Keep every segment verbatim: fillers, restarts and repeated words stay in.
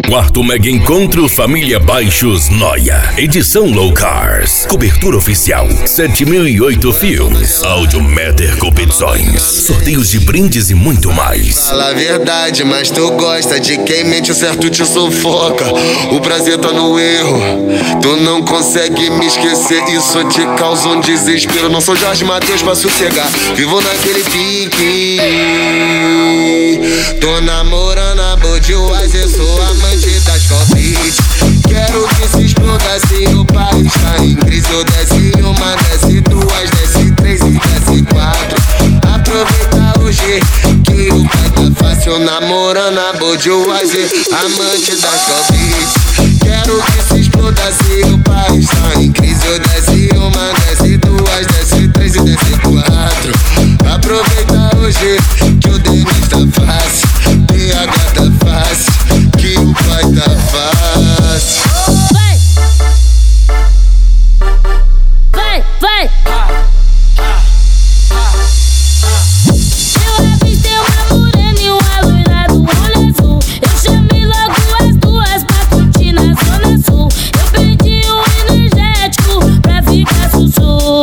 Quarto Mega Encontro Família Baixos Noia. Edição Low Cars. Cobertura oficial sete mil e oito Filmes. Áudio Matter Competições. Sorteios de brindes e muito mais. Fala a verdade, mas tu gosta de quem mente, o certo te sufoca. O prazer tá no erro. Tu não consegue me esquecer, isso te causa um desespero. Não sou Jorge Mateus pra sossegar, vivo naquele pique. Tô namorando a Budweiser, sou amante das Covid. Quero que se exploda se o país tá em crise. Eu desce uma, desce duas, desce três e desce quatro. Aproveita hoje que o pai tá fácil. Namorando a Budweiser, amante das Covid. Quero que se exploda se o país tá em crise. Eu desce uma, desce duas, desce três e desce quatro. Aproveita hoje que o Denis tá fácil, P H tá fácil, que o pai tá fácil. Vai, vai, vai. Eu avistei uma morena e uma loira do olho azul. Eu chamei logo as duas pra curtir na zona sul. Eu pedi um energético pra ficar sussu.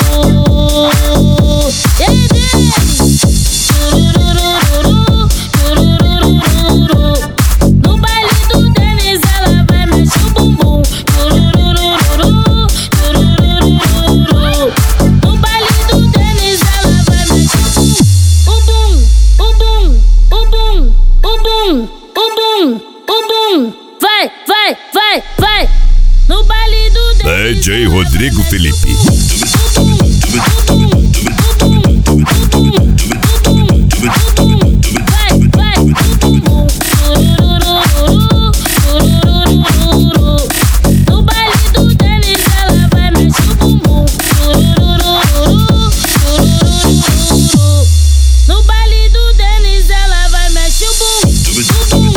E aí, Denis? Tururururu, tururururu. No baile do Denis ela vai mexer o bumbum. Tururururu, tururururu. No baile do Denis ela vai mexer o bum, o bum, o bum, o bum, o bum, o bum. Vai, vai, vai, vai. No baile do Denis D J Rodrigo Felipe. No baile do Denis ela vai mexer o bumbum. No baile do Denis ela vai mexer o bumbum.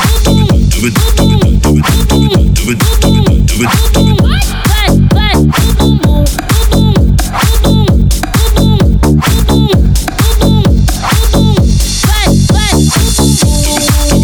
Vai, vai, o bumbum, o bum, o bum, o bum, o bum, o bum, o bum. Vai, vai, o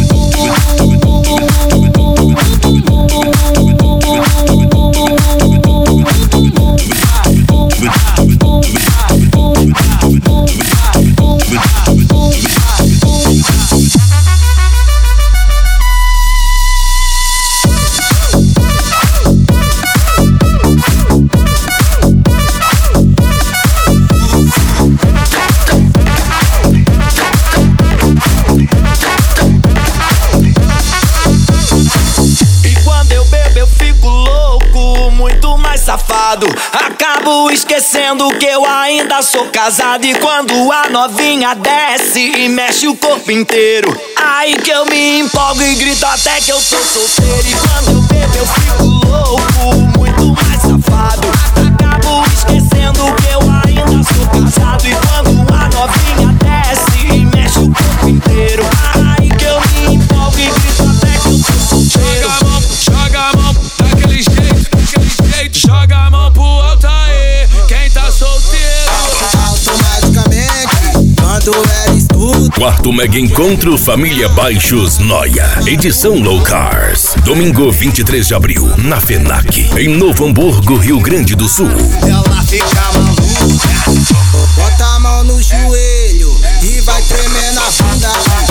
safado. Acabo esquecendo que eu ainda sou casado. E quando a novinha desce e mexe o corpo inteiro, aí que eu me empolgo e grito até que eu tô solteiro. E quando eu bebo eu fico louco, muito mais safado. Acabo esquecendo que eu ainda sou casado. E quando a novinha desce e mexe o corpo inteiro, aí que eu me empolgo e grito até que eu tô solteiro. Joga a mão, joga a mão, daquele jeito, daquele jeito. Joga a mão pro alto aí, quem tá solteiro. Automaticamente, quando eres tudo. Quarto Mega Encontro Família Baixos Noia. Edição Low Cars. Domingo vinte e três de abril, na FENAC, em Novo Hamburgo, Rio Grande do Sul. Ela fica maluca. Bota a mão no joelho e vai tremer na bunda.